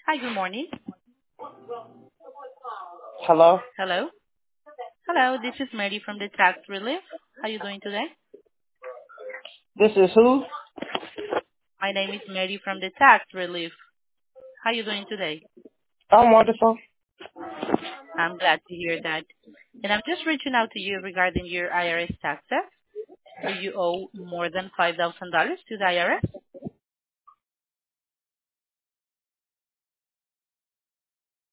Hi, good morning. Hello? Hello. Hello, this is Mary from the Tax Relief. How are you doing today? This is who? My name is Mary from the Tax Relief. How are you doing today? I'm wonderful. I'm glad to hear that. And I'm just reaching out to you regarding your IRS taxes. Do you owe more than $5,000 to the IRS?